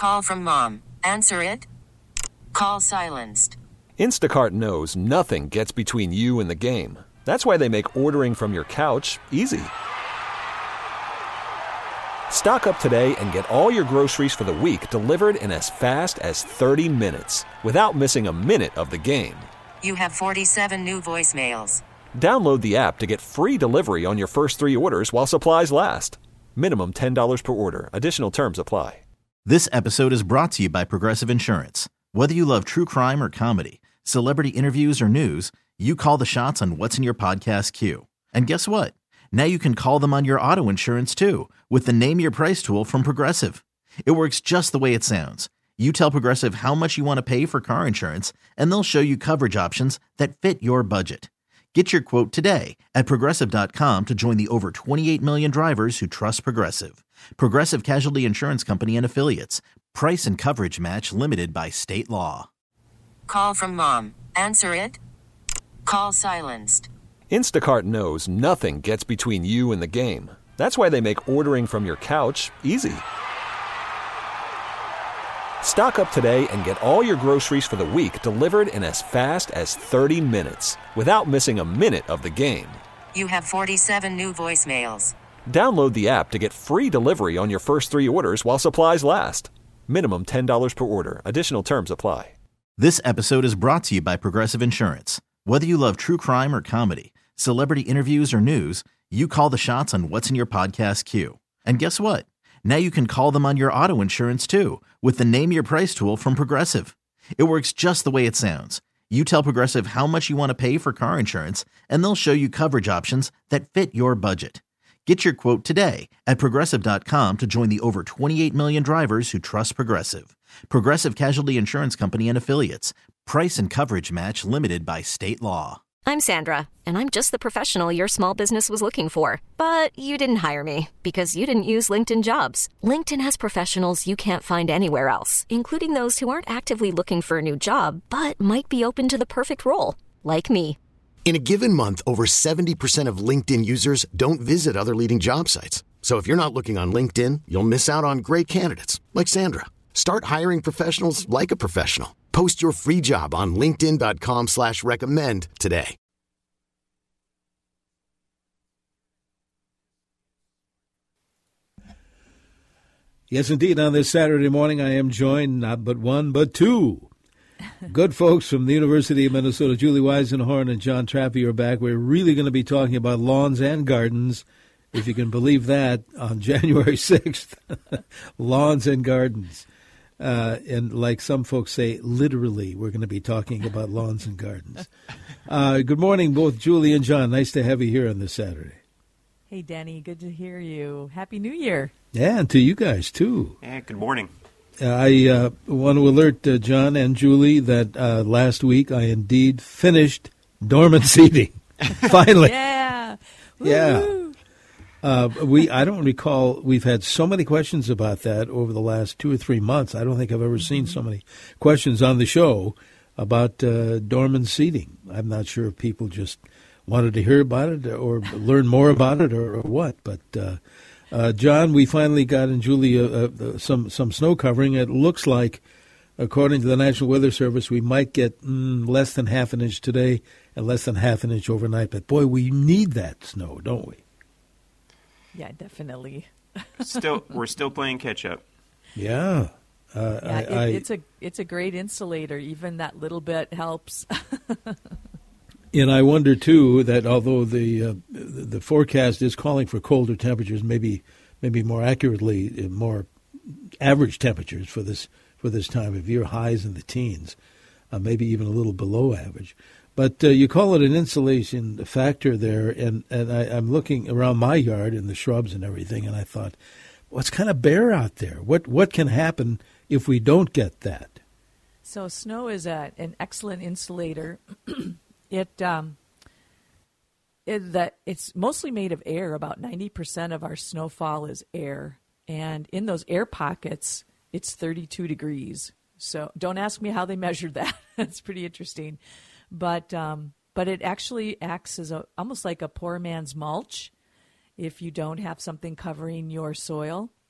Call from mom. Answer it. Call silenced. Instacart knows nothing gets between you and the game. That's why they make ordering from your couch easy. Stock up today and get all your groceries for the week delivered in as fast as 30 minutes without missing a minute of the game. You have 47 new voicemails. Download the app to get free delivery on your first 3 orders while supplies last. Minimum $10 per order. Additional terms apply. This episode is brought to you by Progressive Insurance. Whether you love true crime or comedy, celebrity interviews or news, you call the shots on what's in your podcast queue. And guess what? Now you can call them on your auto insurance too with the Name Your Price tool from Progressive. It works just the way it sounds. You tell Progressive how much you want to pay for car insurance, and they'll show you coverage options that fit your budget. Get your quote today at Progressive.com to join the over 28 million drivers who trust Progressive. Progressive Casualty Insurance Company and Affiliates. Price and coverage match limited by state law. Call from mom. Answer it. Call silenced. Instacart knows nothing gets between you and the game. That's why they make ordering from your couch easy. Stock up today and get all your groceries for the week delivered in as fast as 30 minutes without missing a minute of the game. You have 47 new voicemails. Download the app to get free delivery on your first 3 orders while supplies last. Minimum $10 per order. Additional terms apply. This episode is brought to you by Progressive Insurance. Whether you love true crime or comedy, celebrity interviews or news, you call the shots on what's in your podcast queue. And guess what? Now you can call them on your auto insurance too with the Name Your Price tool from Progressive. It works just the way it sounds. You tell Progressive how much you want to pay for car insurance, and they'll show you coverage options that fit your budget. Get your quote today at Progressive.com to join the over 28 million drivers who trust Progressive. Progressive Casualty Insurance Company and Affiliates. Price and coverage match limited by state law. I'm Sandra, and I'm just the professional your small business was looking for. But you didn't hire me because you didn't use LinkedIn Jobs. LinkedIn has professionals you can't find anywhere else, including those who aren't actively looking for a new job, but might be open to the perfect role, like me. In a given month, over 70% of LinkedIn users don't visit other leading job sites. So if you're not looking on LinkedIn, you'll miss out on great candidates like Sandra. Start hiring professionals like a professional. Post your free job on linkedin.com/recommend today. Yes, indeed. On this Saturday morning, I am joined not but one, but two good folks from the University of Minnesota. Julie Weisenhorn and John Trappe are back. We're really going to be talking about lawns and gardens, if you can believe that, on January 6th. Lawns and gardens. And like some folks say, literally, we're going to be talking about lawns and gardens. Good morning, both Julie and John. Nice to have you here on this Saturday. Hey, Danny. Good to hear you. Happy New Year. Yeah, and to you guys, too. Yeah, good morning. I want to alert John and Julie that last week I indeed finished dormant seeding. Finally. Yeah. Yeah. I don't recall, we've had so many questions about that over the last 2 or 3 months. I don't think I've ever seen so many questions on the show about dormant seeding. I'm not sure if people just wanted to hear about it or learn more about it or what. But, John, we finally got, and Julie, some snow covering. It looks like, according to the National Weather Service, we might get less than half an inch today and less than half an inch overnight. But, boy, we need that snow, don't we? Yeah, definitely. We're still playing catch up. Yeah. It's a great insulator. Even that little bit helps. And I wonder too that although the forecast is calling for colder temperatures, maybe more accurately more average temperatures for this time of year, highs in the teens, maybe even a little below average. But you call it an insulation factor there, and I'm looking around my yard in the shrubs and everything, and I thought, well, it's kind of bare out there. What can happen if we don't get that? So snow is an excellent insulator. It's mostly made of air. About 90% of our snowfall is air, and in those air pockets, it's 32 degrees. So don't ask me how they measured that. It's pretty interesting. But it actually acts as almost like a poor man's mulch if you don't have something covering your soil.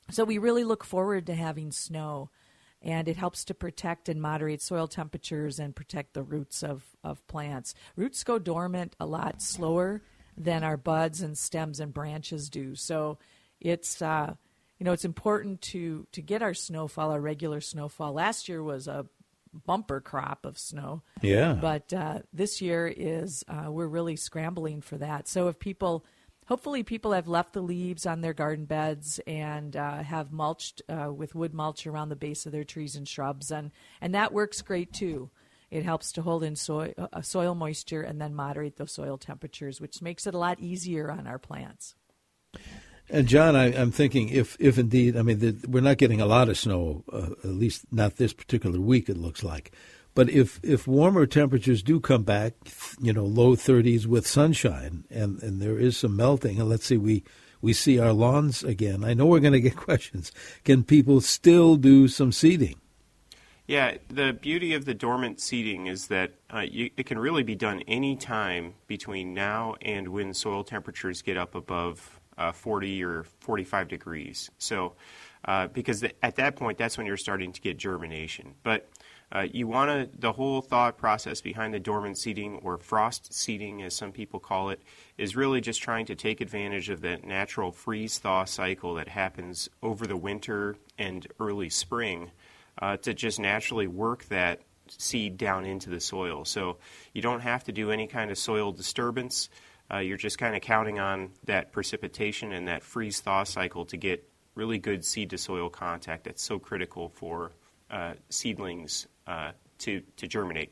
So we really look forward to having snow, and it helps to protect and moderate soil temperatures and protect the roots of plants. Roots go dormant a lot slower than our buds and stems and branches do. So it's it's important to get our snowfall, our regular snowfall. Last year was a bumper crop of snow. Yeah. But this year is we're really scrambling for that. So if hopefully people have left the leaves on their garden beds and have mulched with wood mulch around the base of their trees and shrubs, and that works great too. It helps to hold in soil moisture and then moderate those soil temperatures, which makes it a lot easier on our plants. And John, I'm thinking if indeed, we're not getting a lot of snow, at least not this particular week, it looks like. But if warmer temperatures do come back, low 30s with sunshine, and there is some melting, and let's say we see our lawns again, I know we're going to get questions. Can people still do some seeding? Yeah, the beauty of the dormant seeding is that it can really be done any time between now and when soil temperatures get up above 40 or 45 degrees. So, because at that point, that's when you're starting to get germination. But the whole thought process behind the dormant seeding, or frost seeding as some people call it, is really just trying to take advantage of that natural freeze-thaw cycle that happens over the winter and early spring to just naturally work that seed down into the soil. So you don't have to do any kind of soil disturbance. You're just kind of counting on that precipitation and that freeze-thaw cycle to get really good seed-to-soil contact that's so critical for seedlings to germinate.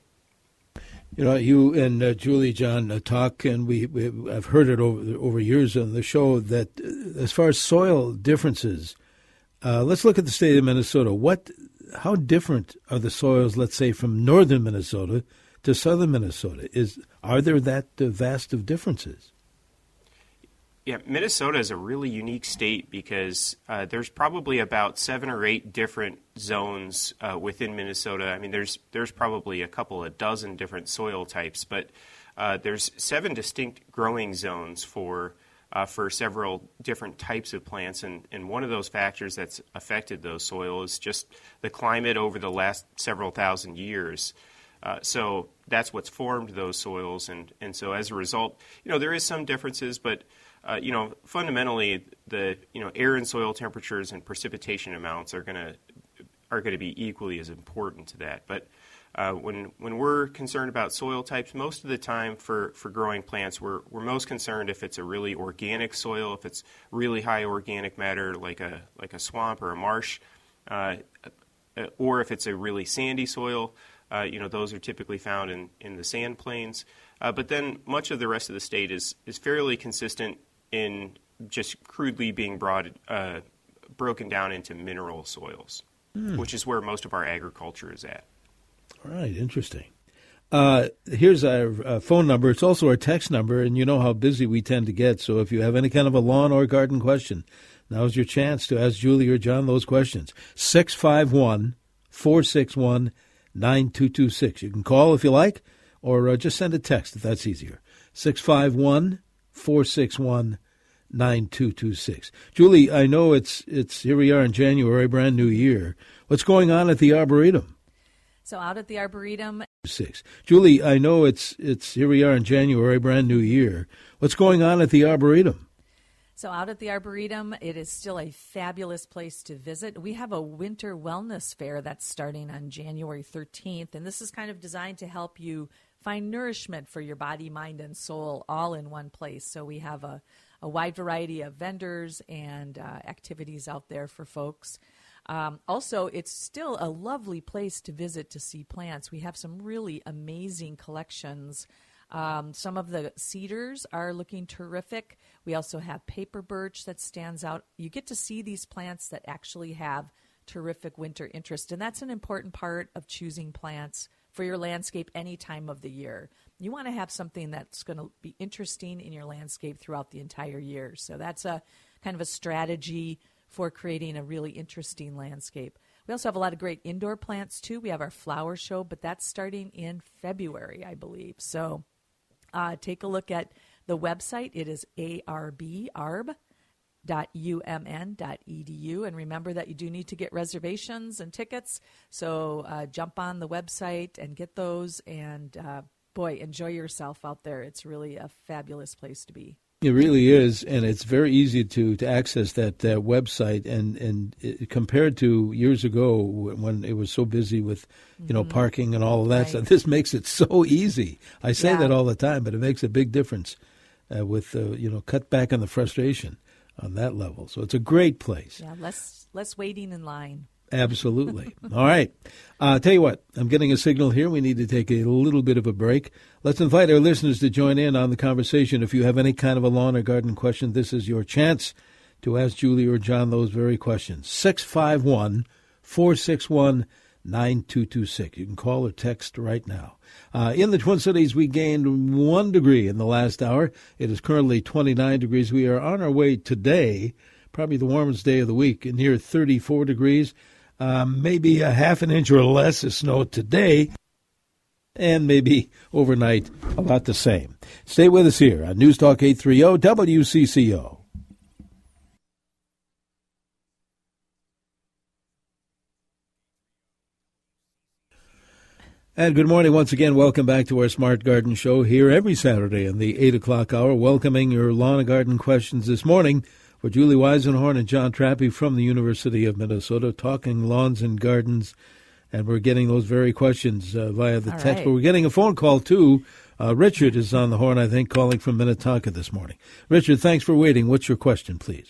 You and Julie, John, talk, and I've heard it over years on the show that as far as soil differences, let's look at the state of Minnesota. How different are the soils, let's say, from northern Minnesota to southern Minnesota? Are there that vast of differences? Yeah, Minnesota is a really unique state because there's probably about 7 or 8 different zones within Minnesota. I mean, there's probably a couple of dozen different soil types, but there's 7 distinct growing zones for several different types of plants, and one of those factors that's affected those soils is just the climate over the last several thousand years. So that's what's formed those soils, and so as a result, there is some differences, but fundamentally, the air and soil temperatures and precipitation amounts are going to be equally as important to that. But when we're concerned about soil types, most of the time for growing plants, we're most concerned if it's a really organic soil, if it's really high organic matter, like a swamp or a marsh, or if it's a really sandy soil. Those are typically found in the sand plains. But then much of the rest of the state is fairly consistent in just crudely being broken down into mineral soils, which is where most of our agriculture is at. All right, interesting. Here's our phone number. It's also our text number, and you know how busy we tend to get. So if you have any kind of a lawn or garden question, now's your chance to ask Julie or John those questions. 651-461-9226. You can call if you like, or just send a text if that's easier. 651-461-9226. Julie, I know it's here we are in January, brand new year. What's going on at the Arboretum? So out at the Arboretum. 6. Julie, I know it's here we are in January, brand new year. What's going on at the Arboretum? So out at the Arboretum, it is still a fabulous place to visit. We have a winter wellness fair that's starting on January 13th, and this is kind of designed to help you find nourishment for your body, mind, and soul all in one place. So we have a wide variety of vendors and activities out there for folks. Also, it's still a lovely place to visit to see plants. We have some really amazing collections. Some of the cedars are looking terrific. We also have paper birch that stands out. You get to see these plants that actually have terrific winter interest, and that's an important part of choosing plants for your landscape any time of the year. You want to have something that's going to be interesting in your landscape throughout the entire year. So that's a kind of a strategy for creating a really interesting landscape. We also have a lot of great indoor plants, too. We have our flower show, but that's starting in February, I believe. So take a look at the website. It is ARB, And remember that you do need to get reservations and tickets. So jump on the website and get those. And boy, enjoy yourself out there. It's really a fabulous place to be. It really is, and it's very easy to access that website. And compared to years ago when it was so busy with, parking and all of that stuff, this makes it so easy. I say that all the time, but it makes a big difference with cut back on the frustration on that level. So it's a great place. Yeah, less waiting in line. Absolutely. All right. Tell you what, I'm getting a signal here. We need to take a little bit of a break. Let's invite our listeners to join in on the conversation. If you have any kind of a lawn or garden question, this is your chance to ask Julie or John those very questions. 651-461-9226. You can call or text right now. In the Twin Cities, we gained 1 degree in the last hour. It is currently 29 degrees. We are on our way today, probably the warmest day of the week, near 34 degrees. Maybe a half an inch or less of snow today, and maybe overnight about the same. Stay with us here on News Talk 830 WCCO. And good morning once again. Welcome back to our Smart Garden Show here every Saturday in the 8 o'clock hour, welcoming your lawn and garden questions this morning for Julie Weisenhorn and John Trappe from the University of Minnesota, talking lawns and gardens. And we're getting those very questions via the text. Right. But we're getting a phone call, too. Richard is on the horn, I think, calling from Minnetonka this morning. Richard, thanks for waiting. What's your question, please?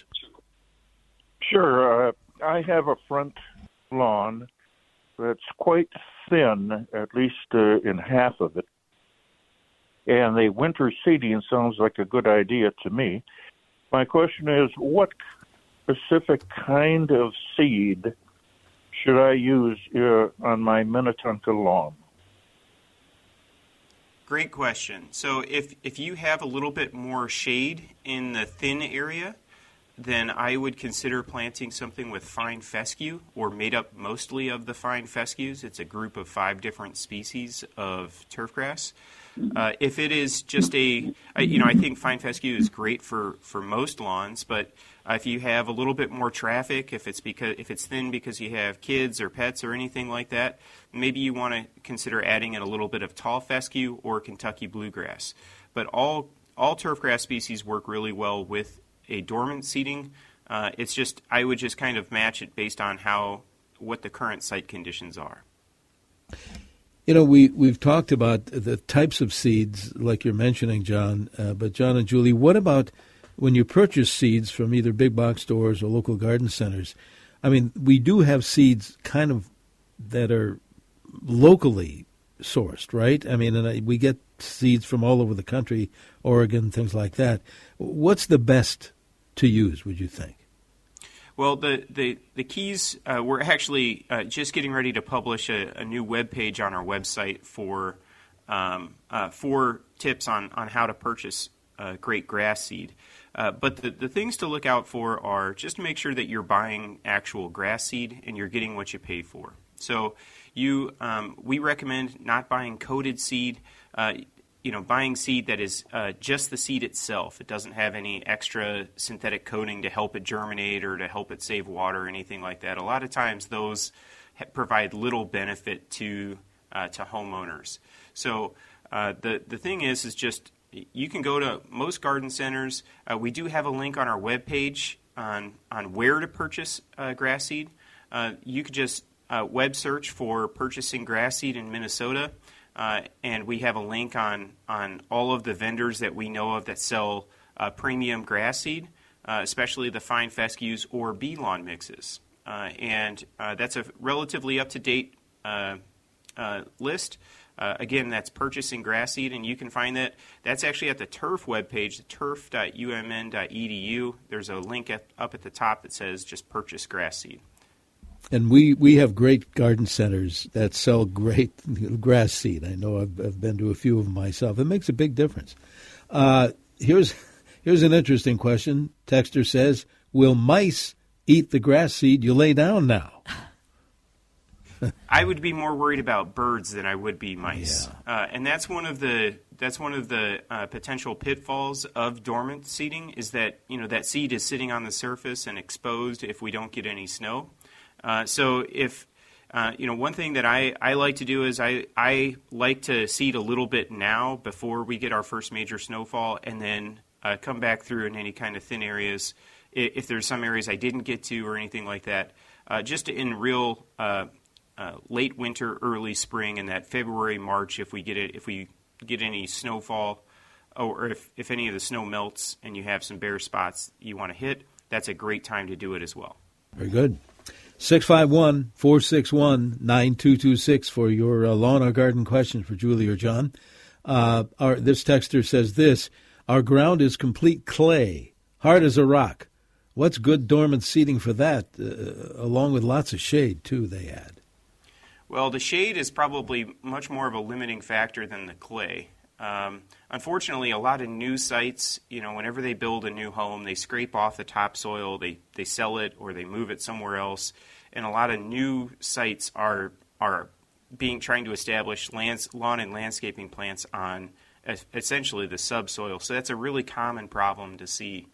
Sure. I have a front lawn that's quite thin, at least in half of it. And the winter seeding sounds like a good idea to me. My question is, what specific kind of seed should I use on my Minnetonka lawn? Great question. So if you have a little bit more shade in the thin area, then I would consider planting something with fine fescue, or made up mostly of the fine fescues. It's a group of 5 different species of turfgrass. If it is just I think fine fescue is great for most lawns, but if you have a little bit more traffic, if it's thin because you have kids or pets or anything like that, maybe you want to consider adding in a little bit of tall fescue or Kentucky bluegrass. But all turfgrass species work really well with a dormant seeding. It's just, I would just kind of match it based on what the current site conditions are. We've talked about the types of seeds, like you're mentioning, John. But John and Julie, what about when you purchase seeds from either big box stores or local garden centers? I mean, we do have seeds kind of that are locally sourced, right? I mean, and we get seeds from all over the country, Oregon, things like that. What's the best to use, would you think? Well, the keys, we're actually just getting ready to publish a new web page on our website for 4 tips on how to purchase great grass seed. But the things to look out for are just to make sure that you're buying actual grass seed and you're getting what you pay for. So we recommend not buying coated seed. Buying seed that is just the seed itself. It doesn't have any extra synthetic coating to help it germinate or to help it save water or anything like that. A lot of times those provide little benefit to homeowners. So the thing is just you can go to most garden centers. We do have a link on our webpage on where to purchase grass seed. You could just web search for purchasing grass seed in Minnesota. And we have a link on all of the vendors that we know of that sell premium grass seed, especially the fine fescues or bee lawn mixes. And that's a relatively up-to-date list. Again, that's purchasing grass seed, and you can find that's actually at the Turf webpage, turf.umn.edu. There's a link up at the top that says just purchase grass seed. And we have great garden centers that sell great grass seed. I know I've been to a few of them myself. It makes a big difference. Here's an interesting question. Texter says, will mice eat the grass seed you lay down now? I would be more worried about birds than I would be mice, and that's one of the potential pitfalls of dormant seeding is that that seed is sitting on the surface and exposed if we don't get any snow. So if one thing that I like to do is I like to seed a little bit now before we get our first major snowfall, and then come back through in any kind of thin areas if there's some areas I didn't get to or anything like that. Just in real late winter, early spring, in that February, March, if we get any snowfall, or if any of the snow melts and you have some bare spots you want to hit, that's a great time to do it as well. Very good. 651-461-9226 for your lawn or garden questions for Julie or John. This texter says this: our ground is complete clay, hard as a rock. What's good dormant seeding for that, along with lots of shade, too, they add? Well, the shade is probably much more of a limiting factor than the clay. Unfortunately, a lot of new sites, whenever they build a new home, they scrape off the topsoil, they sell it, or they move it somewhere else. And a lot of new sites are trying to establish lawn and landscaping plants on essentially the subsoil. So that's a really common problem to see.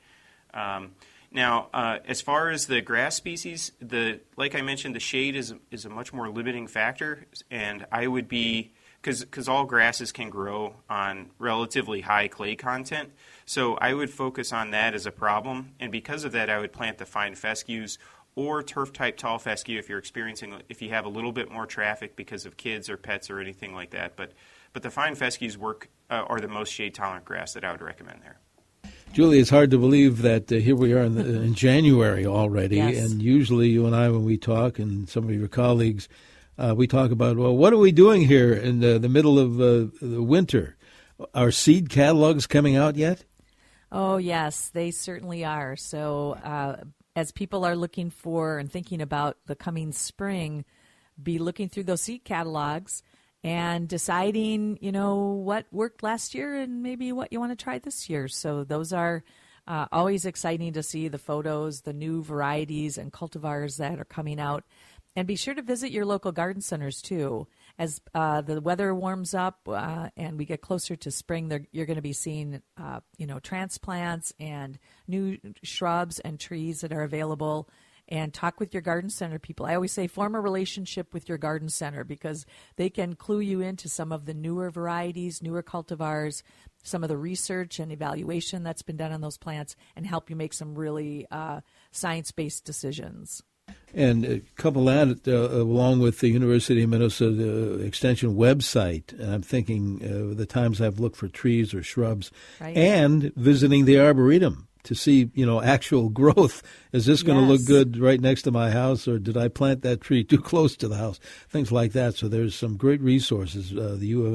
Now, as far as the grass species, like I mentioned, the shade is a much more limiting factor, and I would be, because all grasses can grow on relatively high clay content, so I would focus on that as a problem, and because of that, I would plant the fine fescues or turf-type tall fescue if you have a little bit more traffic because of kids or pets or anything like that. But the fine fescues are the most shade-tolerant grass that I would recommend there. Julie, it's hard to believe that here we are in January already, yes. And usually you and I, when we talk, and some of your colleagues, we talk about, well, what are we doing here in the middle of the winter? Are seed catalogs coming out yet? Oh, yes, they certainly are. So as people are looking for and thinking about the coming spring, be looking through those seed catalogs and deciding, what worked last year and maybe what you want to try this year. So those are always exciting to see, the photos, the new varieties and cultivars that are coming out. And be sure to visit your local garden centers, too. As the weather warms up and we get closer to spring, you're going to be seeing, transplants and new shrubs and trees that are available. And talk with your garden center people. I always say form a relationship with your garden center because they can clue you into some of the newer varieties, newer cultivars, some of the research and evaluation that's been done on those plants, and help you make some really science-based decisions. And couple that along with the University of Minnesota Extension website, and I'm thinking the times I've looked for trees or shrubs, right, and visiting the Arboretum to see, actual growth. Is this going to look good right next to my house, or did I plant that tree too close to the house? Things like that. So there's some great resources, the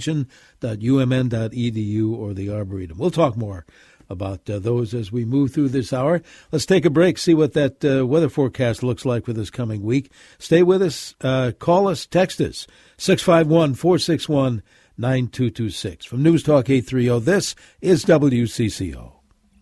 extension.umn.edu or the Arboretum. We'll talk more about those as we move through this hour. Let's take a break, see what that weather forecast looks like for this coming week. Stay with us. Call us, text us, 651-461-9226. From News Talk 830, this is WCCO.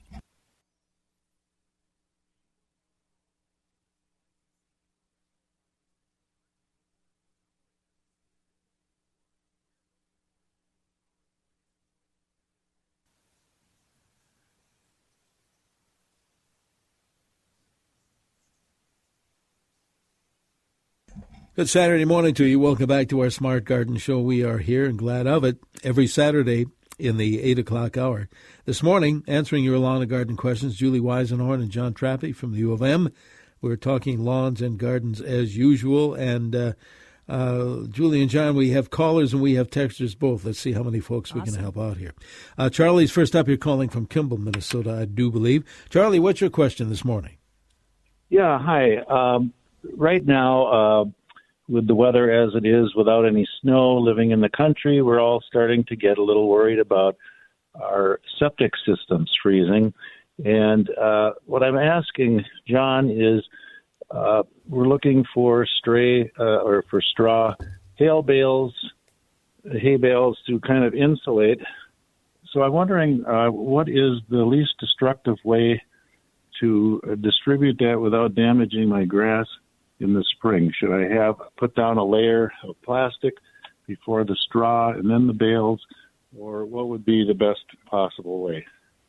Good Saturday morning to you. Welcome back to our Smart Garden Show. We are here and glad of it every Saturday in the 8 o'clock hour. This morning, answering your lawn and garden questions, Julie Weisenhorn and John Trappe from the U of M. We're talking lawns and gardens as usual. And Julie and John, we have callers and we have texters both. Let's see how many folks we can help out here. Charlie's first up. You're calling from Kimball, Minnesota, I do believe. Charlie, what's your question this morning? Yeah, hi. Right now, with the weather as it is, without any snow, living in the country, we're all starting to get a little worried about our septic systems freezing. And what I'm asking, John, is we're looking for straw hay bales to kind of insulate. So I'm wondering what is the least destructive way to distribute that without damaging my grass in the spring? Should I put down a layer of plastic before the straw and then the bales, or what would be the best possible way?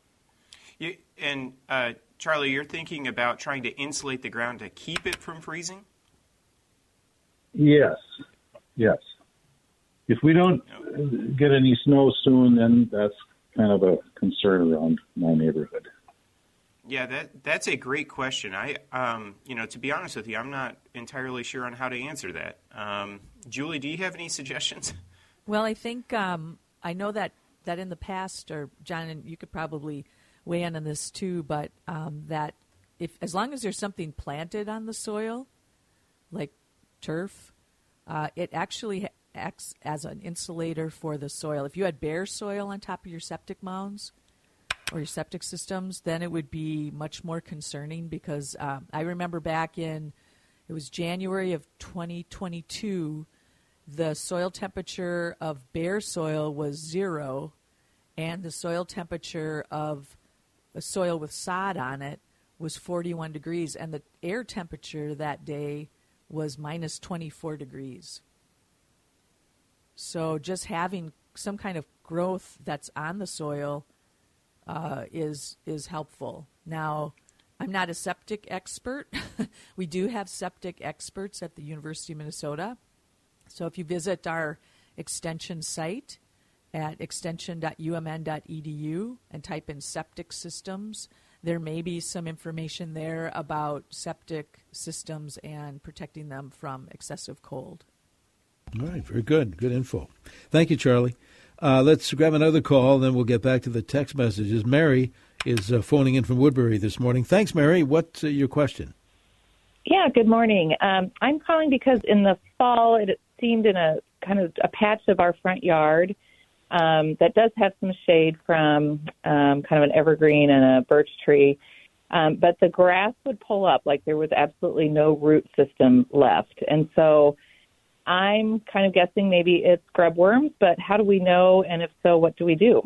Charlie, you're thinking about trying to insulate the ground to keep it from freezing? Yes. If we don't get any snow soon, then that's kind of a concern around my neighborhood. Yeah, that's a great question. To be honest with you, I'm not entirely sure on how to answer that. Julie, do you have any suggestions? Well, I think I know that in the past, or John, and you could probably weigh in on this too, but that as long as there's something planted on the soil, like turf, it actually acts as an insulator for the soil. If you had bare soil on top of your septic mounds or your septic systems, then it would be much more concerning, because I remember back it was January of 2022, the soil temperature of bare soil was 0, and the soil temperature of a soil with sod on it was 41 degrees, and the air temperature that day was minus 24 degrees. So just having some kind of growth that's on the soil is helpful. Now, I'm not a septic expert. We do have septic experts at the University of Minnesota. So if you visit our extension site at extension.umn.edu and type in septic systems, there may be some information there about septic systems and protecting them from excessive cold. All right, very good. Good info. Thank you, Charlie. Let's grab another call, then we'll get back to the text messages. Mary is phoning in from Woodbury this morning. Thanks, Mary. What's your question? Yeah, good morning. I'm calling because in the fall it seemed in a kind of a patch of our front yard that does have some shade from kind of an evergreen and a birch tree, but the grass would pull up like there was absolutely no root system left. And so I'm kind of guessing maybe it's grub worms, but how do we know? And if so, what do we do?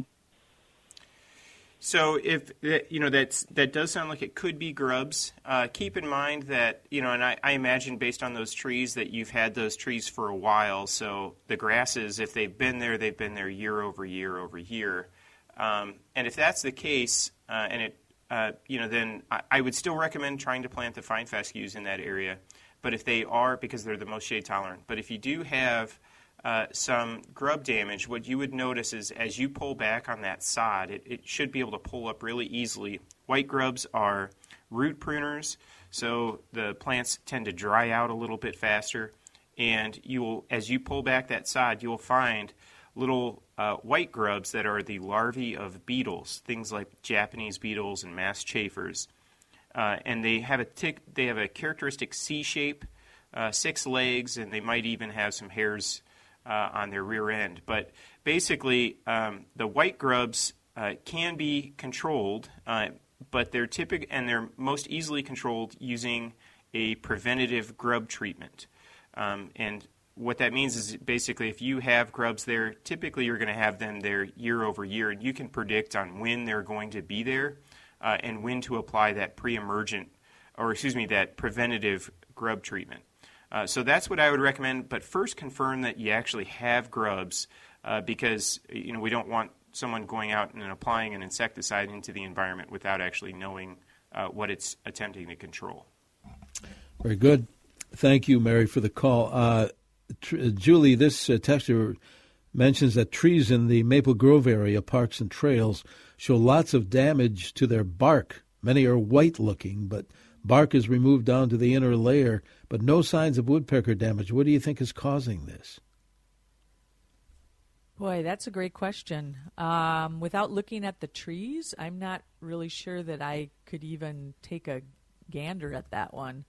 So if that does sound like it could be grubs. Keep in mind that and I imagine based on those trees that you've had those trees for a while. So the grasses, if they've been there year over year over year. And if that's the case, then I would still recommend trying to plant the fine fescues in that area. But if they are, because they're the most shade tolerant. But if you do have some grub damage, what you would notice is as you pull back on that sod, it should be able to pull up really easily. White grubs are root pruners, so the plants tend to dry out a little bit faster. And as you pull back that sod, you'll find little white grubs that are the larvae of beetles, things like Japanese beetles and mast chafers. And they have a characteristic C shape, 6 legs, and they might even have some hairs on their rear end. But basically, the white grubs can be controlled, but they're most easily controlled using a preventative grub treatment. And what that means is basically if you have grubs there, typically you're going to have them there year over year, and you can predict on when they're going to be there and when to apply that that preventative grub treatment. So that's what I would recommend, but first confirm that you actually have grubs because we don't want someone going out and applying an insecticide into the environment without actually knowing what it's attempting to control. Very good. Thank you, Mary, for the call. Julie, this texter mentions that trees in the Maple Grove area, parks and trails, show lots of damage to their bark. Many are white-looking, but bark is removed down to the inner layer, but no signs of woodpecker damage. What do you think is causing this? Boy, that's a great question. Without looking at the trees, I'm not really sure that I could even take a gander at that one.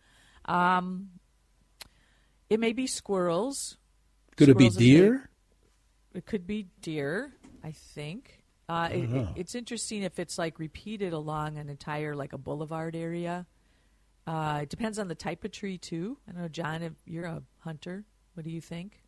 It may be squirrels. Could it be deer? It could be deer, I think. It's interesting if it's like repeated along an entire, like a boulevard area. It depends on the type of tree, too. I don't know, John, if you're a hunter, what do you think?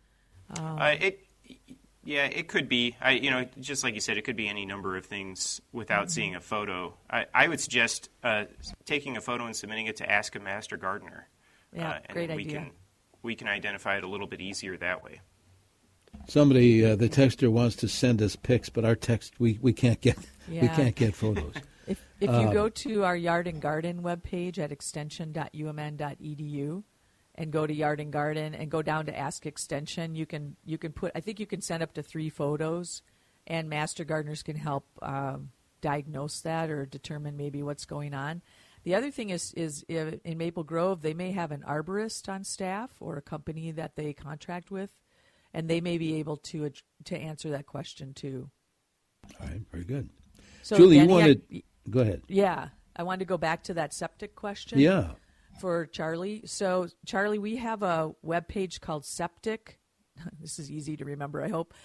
It could be. Just like you said, it could be any number of things without seeing a photo. I would suggest taking a photo and submitting it to Ask a Master Gardener. Yeah, and great then idea. we can identify it a little bit easier that way. Somebody, the texter wants to send us pics, but our text we can't get we can't get photos. If you go to our Yard and Garden webpage at extension.umn.edu and go to Yard and Garden and go down to Ask Extension, you can put, I think you can send up to 3 photos, and master gardeners can help diagnose that or determine maybe what's going on. The other thing is in Maple Grove, they may have an arborist on staff or a company that they contract with, and they may be able to answer that question too. All right, very good. So Julie, Danny, you wanted... Go ahead. Yeah, I wanted to go back to that septic question. Yeah. For Charlie. So, Charlie, we have a webpage called Septic. This is easy to remember, I hope.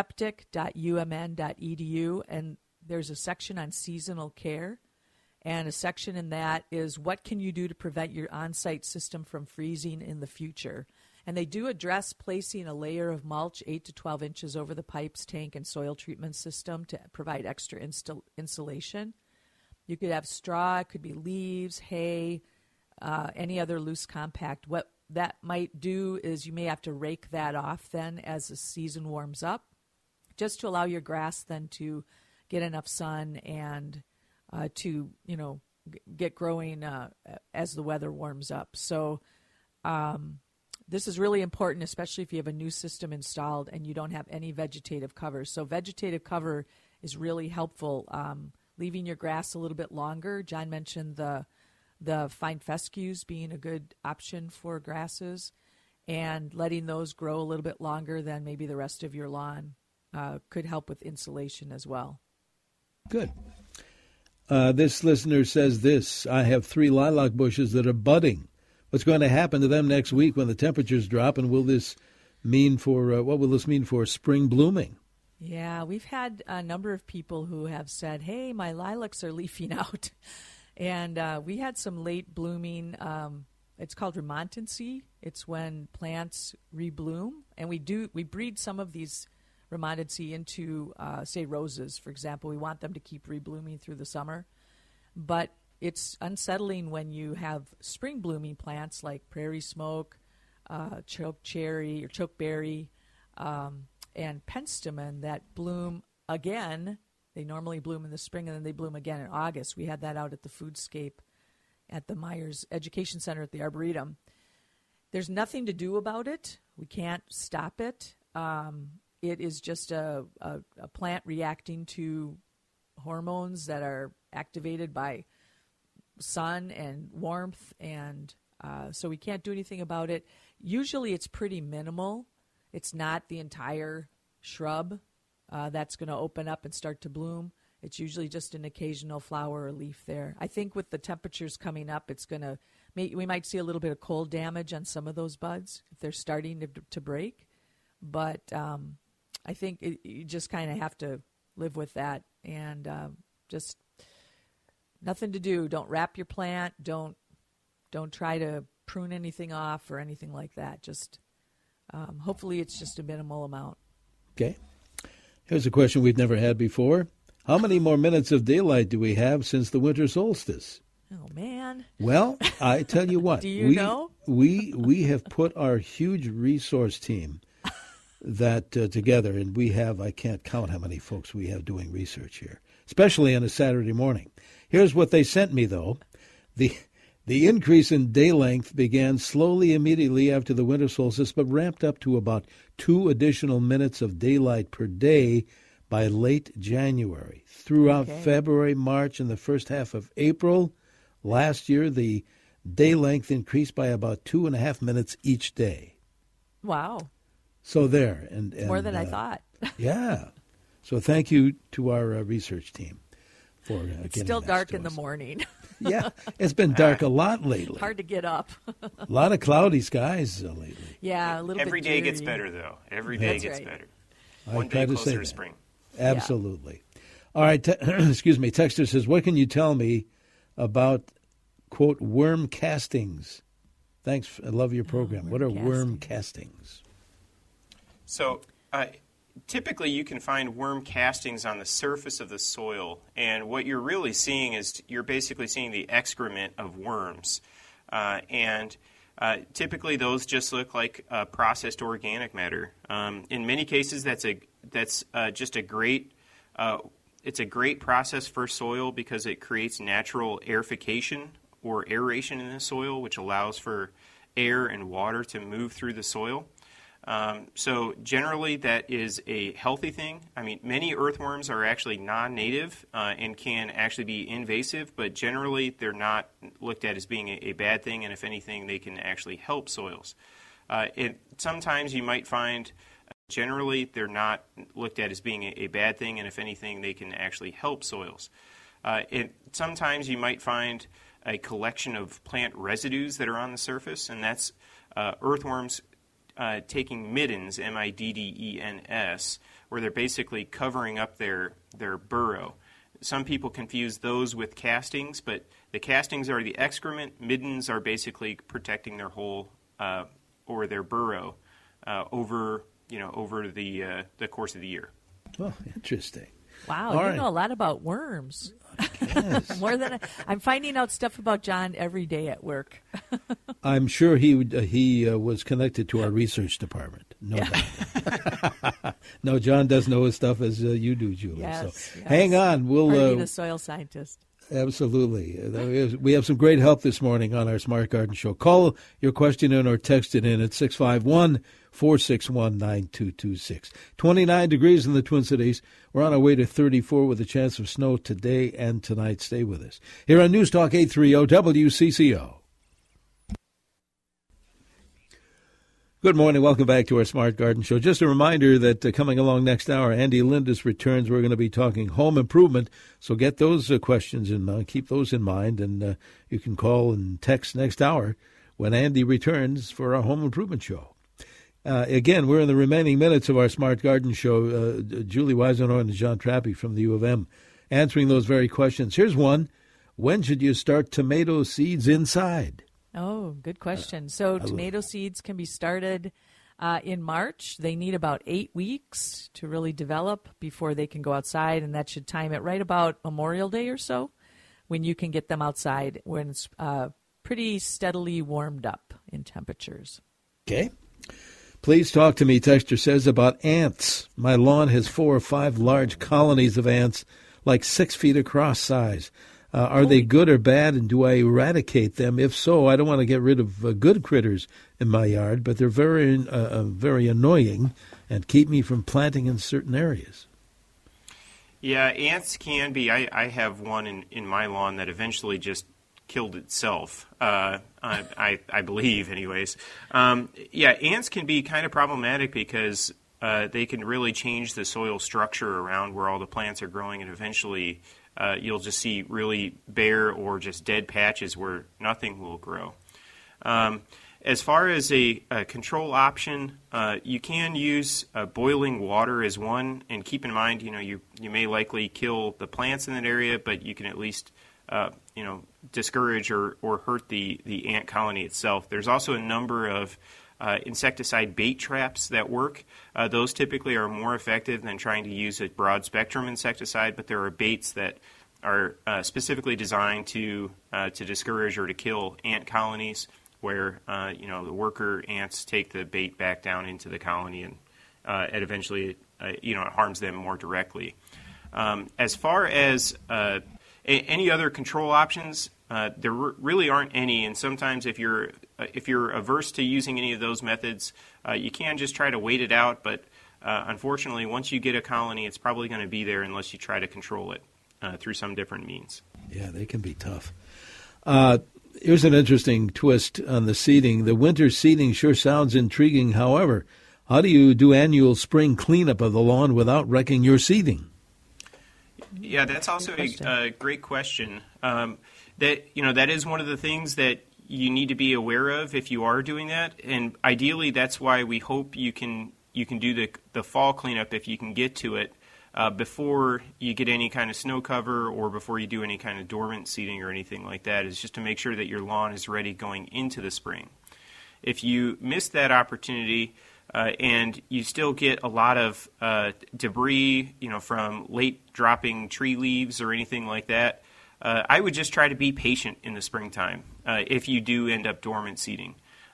Septic.umn.edu, and there's a section on seasonal care, and a section in that is what can you do to prevent your on-site system from freezing in the future. And they do address placing a layer of mulch 8 to 12 inches over the pipes, tank, and soil treatment system to provide extra insulation. You could have straw, it could be leaves, hay, any other loose compact. What that might do is you may have to rake that off then as the season warms up, just to allow your grass then to get enough sun and to, get growing as the weather warms up. So this is really important, especially if you have a new system installed and you don't have any vegetative cover. So vegetative cover is really helpful. Leaving your grass a little bit longer. John mentioned the fine fescues being a good option for grasses, and letting those grow a little bit longer than maybe the rest of your lawn could help with insulation as well. Good. This listener says this: I have 3 lilac bushes that are budding. What's going to happen to them next week when the temperatures drop, and will this mean for what will this mean for spring blooming? Yeah, we've had a number of people who have said, "Hey, my lilacs are leafing out." And we had some late blooming. It's called remontancy. It's when plants rebloom, and we breed some of these remontancy into, say, roses, for example. We want them to keep reblooming through the summer, but it's unsettling when you have spring blooming plants like prairie smoke, chokecherry or chokeberry, and penstemon that bloom again. They normally bloom in the spring, and then they bloom again in August. We had that out at the Foodscape at the Myers Education Center at the Arboretum. There's nothing to do about it. We can't stop it. It is just a plant reacting to hormones that are activated by sun and warmth, and so we can't do anything about it. Usually it's pretty minimal. It's not the entire shrub that's going to open up and start to bloom. It's usually just an occasional flower or leaf there. I think with the temperatures coming up, it's going to we might see a little bit of cold damage on some of those buds if they're starting to break. But I think you just kind of have to live with that, and just nothing to do. Don't wrap your plant. Don't try to prune anything off or anything like that. Just hopefully it's just a minimal amount. Okay. Here's a question we've never had before. How many more minutes of daylight do we have since the winter solstice? Oh, man. Well, I tell you what. Do you know? We have put our huge resource team that together, and we have, I can't count how many folks we have doing research here, especially on a Saturday morning. Here's what they sent me, though. The increase in day length began slowly immediately after the winter solstice, but ramped up to about 2 additional minutes of daylight per day by late January. Throughout February, March, and the first half of April last year, the day length increased by about 2.5 minutes each day. Wow. So there. And more than I thought. Yeah. So thank you to our research team for it's still dark in the morning. Yeah, it's been dark a lot lately. Hard to get up. A lot of cloudy skies lately. Yeah, a little Every bit day dreary. gets better, though. Every day That's gets right. better. I One try day to say closer to that. spring. Absolutely. All right, excuse me. Texter says, what can you tell me about, quote, worm castings? Thanks. I love your program. What are worm castings? So typically you can find worm castings on the surface of the soil, and what you're really seeing is you're basically seeing the excrement of worms. And Typically, those just look like processed organic matter. In many cases, that's just a great. It's a great process for soil because it creates natural aerification or aeration in the soil, which allows for air and water to move through the soil. So generally, that is a healthy thing. I mean, many earthworms are actually non-native and can actually be invasive, but generally they're not looked at as being a bad thing, and if anything, they can actually help soils. Sometimes you might find, generally they're not looked at as being a bad thing, and if anything, they can actually help soils. Sometimes you might find a collection of plant residues that are on the surface, and that's earthworms taking middens, middens, where they're basically covering up their burrow. Some people confuse those with castings, but the castings are the excrement. Middens are basically protecting their hole or their burrow over the course of the year. Oh, interesting. Wow, All you right. know a lot about worms. Yes. More than I'm finding out stuff about John every day at work. I'm sure he was connected to our research department. No doubt. No, John does know his stuff as you do, Julie. Yes, So yes. hang on. We'll the soil scientist. Absolutely. We have some great help this morning on our Smart Garden Show. Call your question in or text it in at 651-461-9226. 29 degrees in the Twin Cities. We're on our way to 34 with a chance of snow today and tonight. Stay with us. Here on News Talk 830 WCCO. Good morning. Welcome back to our Smart Garden Show. Just a reminder that coming along next hour, Andy Lindis returns. We're going to be talking home improvement, so get those questions in keep those in mind, and you can call and text next hour when Andy returns for our home improvement show. Again, we're in the remaining minutes of our Smart Garden Show. Julie Weisenhorn and John Trappe from the U of M answering those very questions. Here's one. When should you start tomato seeds inside? Oh, good question. So tomato seeds can be started in March. They need about 8 weeks to really develop before they can go outside, and that should time it right about Memorial Day or so when you can get them outside when it's pretty steadily warmed up in temperatures. Okay. Please talk to me, Texter says, about ants. My lawn has 4 or 5 large colonies of ants, like 6 feet across size. Are they good or bad, and do I eradicate them? If so, I don't want to get rid of good critters in my yard, but they're very annoying and keep me from planting in certain areas. Yeah, ants can be. I have one in my lawn that eventually just killed itself, I believe, anyways. Yeah, ants can be kind of problematic because they can really change the soil structure around where all the plants are growing, and eventually you'll just see really bare or just dead patches where nothing will grow. As far as a control option, you can use boiling water as one, and keep in mind, you may likely kill the plants in that area, but you can at least discourage or hurt the ant colony itself. There's also a number of insecticide bait traps that work. Those typically are more effective than trying to use a broad spectrum insecticide, but there are baits that are specifically designed to discourage or to kill ant colonies, where the worker ants take the bait back down into the colony, and it eventually it harms them more directly. As far as any other control options, there really aren't any, and sometimes if you're averse to using any of those methods, you can just try to wait it out, but unfortunately, once you get a colony, it's probably going to be there unless you try to control it through some different means. Yeah, they can be tough. Here's an interesting twist on the seeding. The winter seeding sure sounds intriguing. However, how do you do annual spring cleanup of the lawn without wrecking your seeding? Yeah, that's also a great question. That is one of the things that you need to be aware of if you are doing that, and ideally, that's why we hope you can do the fall cleanup if you can get to it before you get any kind of snow cover or before you do any kind of dormant seeding or anything like that, is just to make sure that your lawn is ready going into the spring. If you miss that opportunity and you still get a lot of debris, from late dropping tree leaves or anything like that, I would just try to be patient in the springtime if you do end up dormant seeding.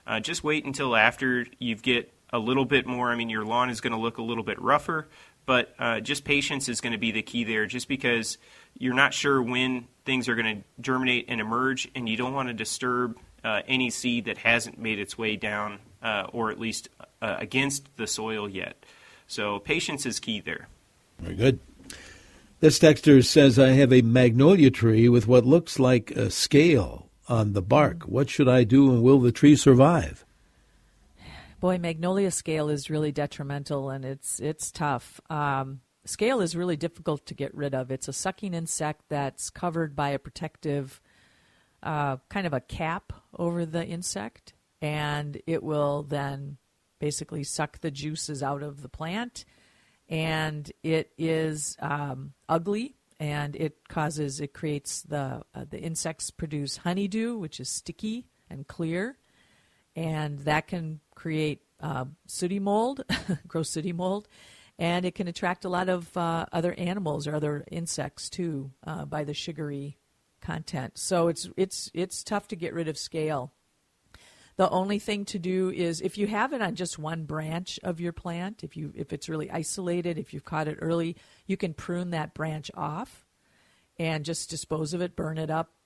Just wait until after you get a little bit more. I mean, your lawn is going to look a little bit rougher, but just patience is going to be the key there, just because you're not sure when things are going to germinate and emerge, and you don't want to disturb any seed that hasn't made its way down or at least against the soil yet. So patience is key there. Very good. This texter says, I have a magnolia tree with what looks like a scale on the bark. What should I do, and will the tree survive? Boy, magnolia scale is really detrimental, and it's tough. Scale is really difficult to get rid of. It's a sucking insect that's covered by a protective kind of a cap over the insect, and it will then basically suck the juices out of the plant. And it is ugly, and it creates the insects produce honeydew, which is sticky and clear, and that can create sooty mold, gross sooty mold, and it can attract a lot of other animals or other insects too by the sugary content. So it's tough to get rid of scale. The only thing to do is, if you have it on just one branch of your plant, if it's really isolated, if you've caught it early, you can prune that branch off and just dispose of it, burn it up.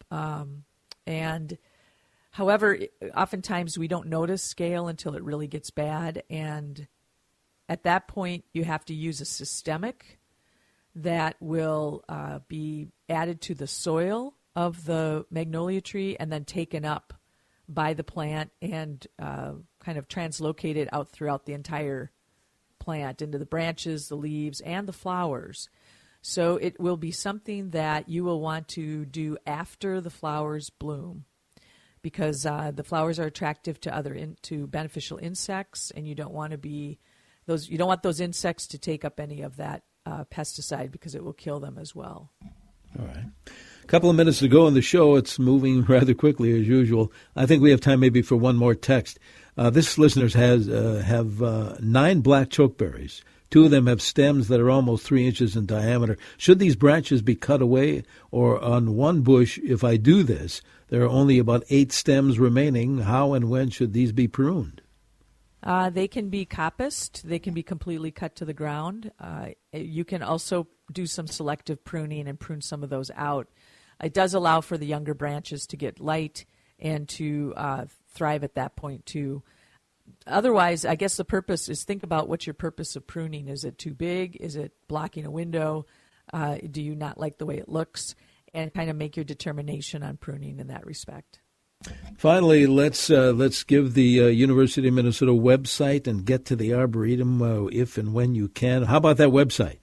And however, oftentimes we don't notice scale until it really gets bad, and at that point you have to use a systemic that will be added to the soil of the magnolia tree and then taken up by the plant and kind of translocated out throughout the entire plant into the branches, the leaves, and the flowers. So it will be something that you will want to do after the flowers bloom, because the flowers are attractive to to beneficial insects, and you don't want those insects to take up any of that pesticide, because it will kill them as well. All right. A couple of minutes to go in the show. It's moving rather quickly as usual. I think we have time maybe for one more text. This listener have 9 black chokeberries. 2 of them have stems that are almost 3 inches in diameter. Should these branches be cut away? Or on one bush, if I do this, there are only about 8 stems remaining. How and when should these be pruned? They can be coppiced. They can be completely cut to the ground. You can also do some selective pruning and prune some of those out. It does allow for the younger branches to get light and to thrive at that point too. Otherwise, I guess the purpose is, think about what's your purpose of pruning. Is it too big? Is it blocking a window? Do you not like the way it looks? And kind of make your determination on pruning in that respect. Finally, let's give the University of Minnesota website and get to the Arboretum if and when you can. How about that website?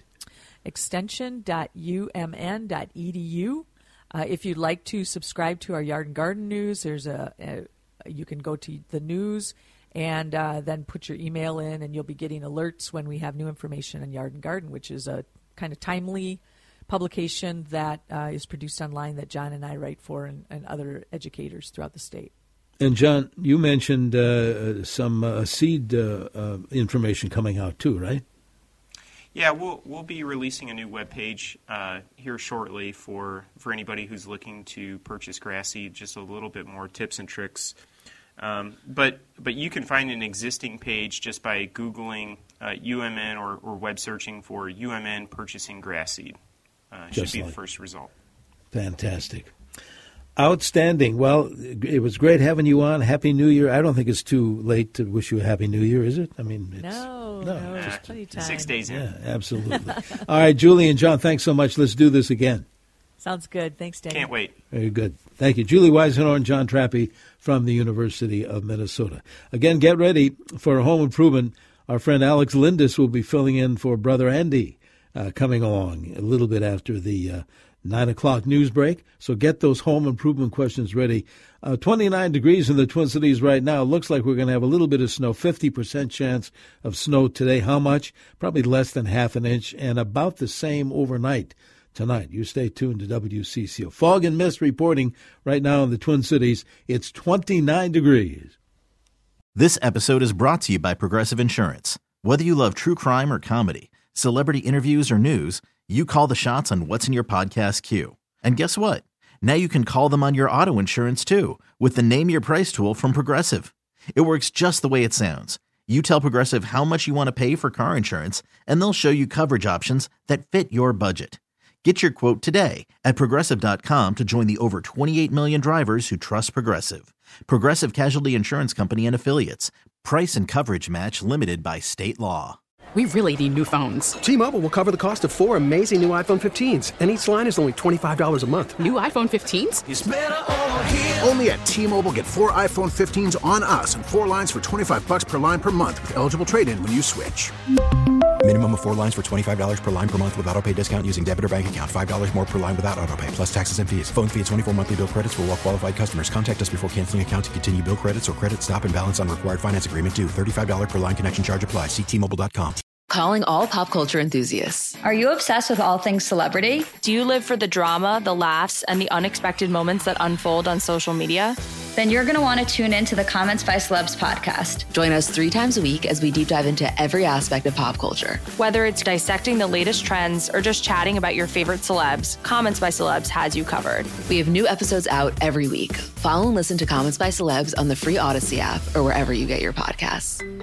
extension.umn.edu. If you'd like to subscribe to our Yard and Garden News, you can go to the news and then put your email in, and you'll be getting alerts when we have new information on Yard and Garden, which is a kind of timely publication that is produced online that John and I write for, and other educators throughout the state. And John, you mentioned some seed information coming out too, right? Yeah, we'll be releasing a new webpage here shortly for anybody who's looking to purchase grass seed. Just a little bit more tips and tricks. But you can find an existing page just by Googling UMN or web searching for UMN purchasing grass seed. Should be the first result. Fantastic. Outstanding. Well, it was great having you on. Happy New Year. I don't think it's too late to wish you a Happy New Year, is it? I mean, no, just plenty of time. 6 days in. Yeah, absolutely. All right, Julie and John, thanks so much. Let's do this again. Sounds good. Thanks, Dan. Can't wait. Very good. Thank you. Julie Weisenhorn, John Trappe from the University of Minnesota. Again, get ready for home improvement. Our friend Alex Lindis will be filling in for Brother Andy coming along a little bit after the 9 o'clock news break. So get those home improvement questions ready. 29 degrees in the Twin Cities right now. Looks like we're going to have a little bit of snow, 50% chance of snow today. How much? Probably less than half an inch, and about the same overnight tonight. You stay tuned to WCCO. Fog and mist reporting right now in the Twin Cities. It's 29 degrees. This episode is brought to you by Progressive Insurance. Whether you love true crime or comedy, celebrity interviews or news, you call the shots on what's in your podcast queue. And guess what? Now you can call them on your auto insurance too with the Name Your Price tool from Progressive. It works just the way it sounds. You tell Progressive how much you want to pay for car insurance, and they'll show you coverage options that fit your budget. Get your quote today at Progressive.com to join the over 28 million drivers who trust Progressive. Progressive Casualty Insurance Company and Affiliates. Price and coverage match limited by state law. We really need new phones. T-Mobile will cover the cost of 4 amazing new iPhone 15s, and each line is only $25 a month. New iPhone 15s? It's better over here. Only at T-Mobile, get 4 iPhone 15s on us and 4 lines for $25 per line per month with eligible trade-in when you switch. Minimum of 4 lines for $25 per line per month with autopay discount using debit or bank account. $5 more per line without autopay, plus taxes and fees. Phone fee at 24 monthly bill credits for well-qualified customers. Contact us before canceling account to continue bill credits or credit stop and balance on required finance agreement due. $35 per line connection charge applies. See T-Mobile.com. Calling all pop culture enthusiasts. Are you obsessed with all things celebrity? Do you live for the drama, the laughs, and the unexpected moments that unfold on social media? Then you're going to want to tune in to the Comments by Celebs podcast. Join us 3 times a week as we deep dive into every aspect of pop culture. Whether it's dissecting the latest trends or just chatting about your favorite celebs, Comments by Celebs has you covered. We have new episodes out every week. Follow and listen to Comments by Celebs on the free Odyssey app or wherever you get your podcasts.